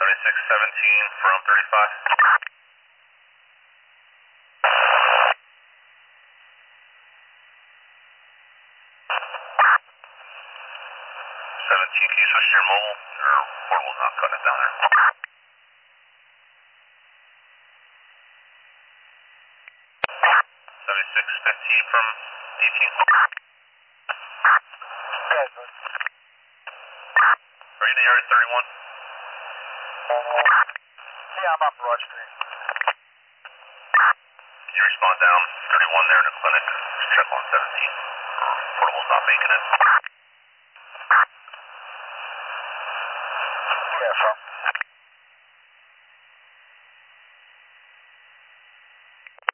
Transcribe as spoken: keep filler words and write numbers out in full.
seventy-six seventeen from thirty-five. seventeen, can you switch to your mobile? Or portable's not cutting it down there. seventy-six fifteen from eighteen. Are you in the area thirty-one? Yeah, I'm up Broad Street. Can you respond down thirty-one there in the clinic? Just check on seventeen. Or portable's not making it.